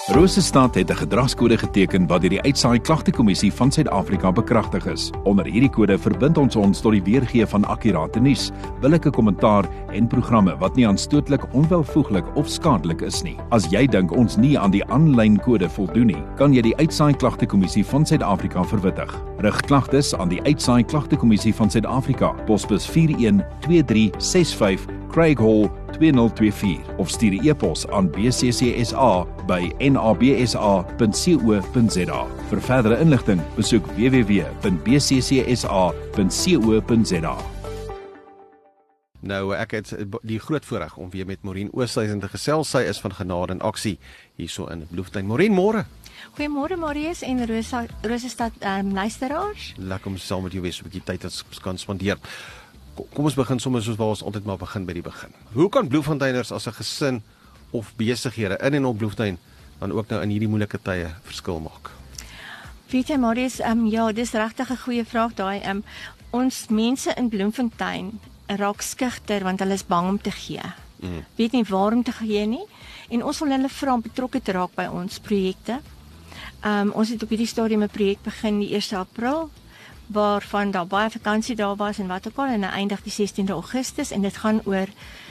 Rosestad het 'n gedragskode geteken wat deur die Uitsaai Klagtekommissie van Suid-Afrika bekragtig is. Onder hierdie kode verbind ons tot die weergee van akkurate nuus, billike kommentaar en programme wat nie aanstootlik, onwelvoeglik of skadelik is nie. As jy dink ons nie aan die aanlyn kode voldoen nie, kan jy die Uitsaai Klagtekommissie van Suid-Afrika verwittig. Rig klagtes aan die Uitsaai Klagtekommissie van Suid-Afrika, posbus 412365 Craig Hall 2024 of stuur 'n e-pos aan bccsa@nabsa.co.za. Vir verdere inligting, besoek www.bccsa.co.za. Nou, ek het die groot voorreg om weer met Maureen Oosthuizen te gesels. Sy is van Genade in Aksie hierso in Bloemfontein. Maureen, môre. Goeiemôre Marius en Rosestad luisteraars. Lekker om saam met jou wees 'n bietjie tyd ons kan spandeer. Kom ons begin sommer soos waar ons altyd maar begin by die begin. Hoe kan Bloemfonteiners as 'n gesin of besighede in en op Bloemfontein dan ook nou in hierdie moeilike tye verskil maak? Weet jy Marius, ja, dis regtig 'n goeie vraag daai. Ons mense in Bloemfontein raak skugter want hulle is bang om te gee. Weet nie waar om te gee nie en ons wil hulle vra om betrokke te raak by ons projekte. Ons het op hierdie stadium 'n projek begin die 1 April waarvan daar baie vakansie daar was en wat ook al en hy eindig die 16de Augustus en dit gaan oor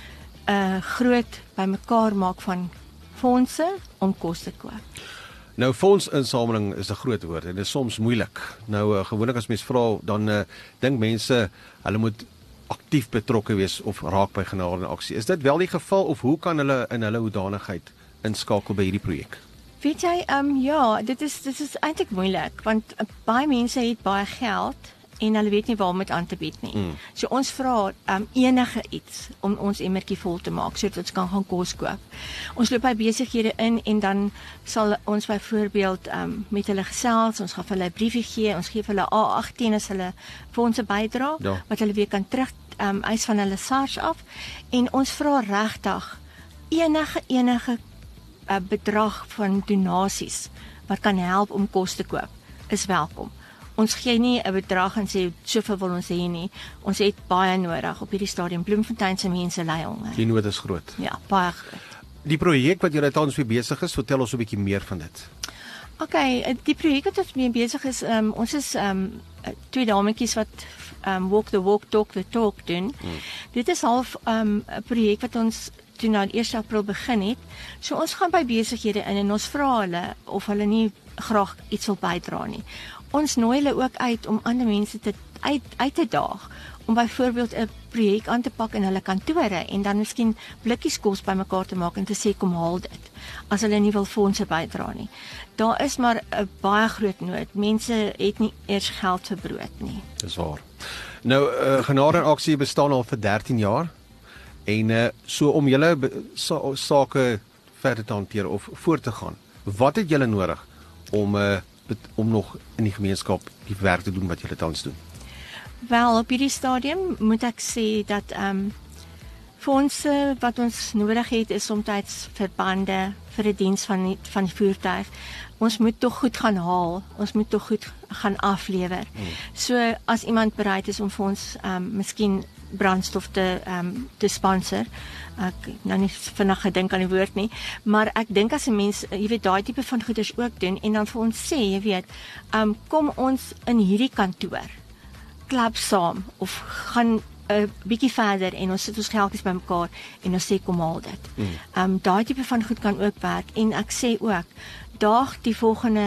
groot bymekaar maak van fondse om kos te koop. Nou, fondsinsameling is 'n groot woord en dit is soms moeilik. Nou, gewoonlik as mens vra, dan dink mense hulle moet aktief betrokke wees of raak by Genade in Aksie. Is dit wel die geval of hoe kan hulle in hulle hoedanigheid inskakel by hierdie projek? Weet jy, ja, dit is eintlik moeilik want baie mense het baie geld en hulle weet nie waar om dit aan te bied nie. So ons vra enige iets om ons emmertjie vol te maak sodat ons kan gaan kos koop. Ons loop by besighede in en dan sal ons byvoorbeeld met hulle gesels, ons gaan vir hulle 'n briefie gee, ons gee vir hulle A18 as hulle fondse bydra wat hulle weer kan terug eis van hulle SARS af en ons vra regtig enige bedrag van donasies wat kan help om kos te koop, is welkom. Ons gee nie 'n bedrag en sê soveel wil ons hê nie. Ons het baie nodig op hierdie stadium. Bloemfontein se mense ly honger. Die nood is groot. Ja, baie groot. Die projek wat julle tans mee besig is, vertel ons 'n bietjie meer van dit. Okay, die projek wat ons mee besig is, ons is twee dametjies wat walk the walk, talk the talk doen. Dit is half 'n projek wat ons toe na 1 April begin het. So ons gaan by besighede in en ons vra hulle of hulle nie graag iets wil bydra nie. Ons nooi hulle ook uit om ander mense uit te daag om byvoorbeeld 'n projek aan te pak in hulle kantore en dan miskien blikkies kos bymekaar te maak en te sê kom haal dit as hulle nie wil fondse bydra nie. Daar is maar 'n baie groot nood. Mense het nie eers geld vir brood nie. Dis waar. Nou, Genade in Aksie bestaan al vir 13 jaar. En so om julle sake verder te hanteer of voort te gaan, wat het julle nodig om nog in die gemeenskap die werk te doen wat julle tans doen? Wel, op hierdie stadium moet ek sê dat fondse wat ons nodig het is soms verbande vir 'n diens van die voertuig. Ons moet tog goed gaan haal, ons moet tog goed gaan aflewer. So as iemand bereid is om vir ons miskien brandstof te sponsor. Ek nou nie vinnig gedink aan die woord nie, maar ek dink as 'n mens, jy weet, daai tipe van goeders ook doen en dan vir ons sê, jy weet, kom ons in hierdie kantoor klap saam of gaan 'n bietjie verder en ons sit ons geldjies bymekaar en ons sê kom haal dit. Daai tipe van goed kan ook werk en ek sê ook daag die volgende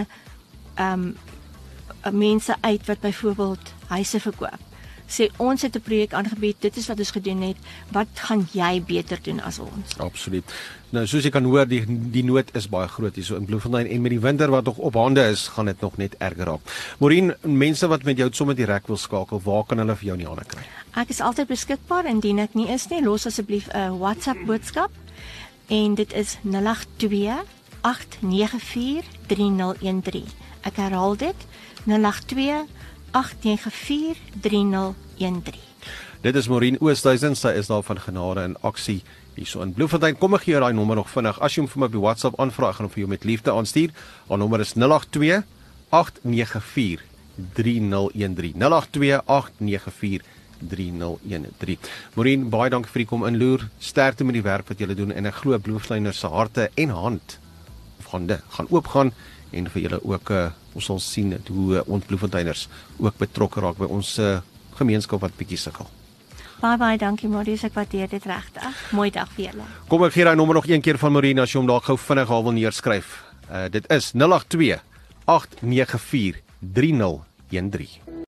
mense uit wat byvoorbeeld huise verkoop. Sê ons het 'n projek aangebied, dit is wat ons gedoen het, wat gaan jy beter doen as ons? Absoluut. Nou soos jy kan hoor, die nood is baie groot hier so in Bloemfontein en met die winter wat nog op hande is, gaan dit nog net erger raak. Maureen, mense wat met jou sommer direk wil skakel, waar kan hulle vir jou in die hande kry? Ek is altyd beskikbaar indien ek nie is nie, los asseblief 'n WhatsApp boodskap en dit is 082 894 3013. Ek herhaal dit 082 894 3013. Dit is Maureen Oosthuizen, sy is daar van Genade in Aksie hierso in Bloemfontein. Kom ek gee jou daai nommer nog vinnig. As jy hom vir my op die WhatsApp aanvra, gaan hom vir jou met liefde aanstuur. Haar nommer is 082 894 3013. 082 894 3013. Maureen, baie dankie vir die kom inloer. Sterkte met die werk wat julle doen en ek glo Bloemfonteiners se harte en hand of gaan oopgaan en vir julle ook ons sal sien hoe ons Bloemfonteiners ook betrokke raak by ons gemeenskap wat bietjie sukkel. Baie dankie Marius, ek waardeer dit regtig. Mooi dag vir julle. Kom ek gee daai nommer nog een keer van Maureen as jy hom daar gou vinnig wil neerskryf. Dit is 082 894 3013.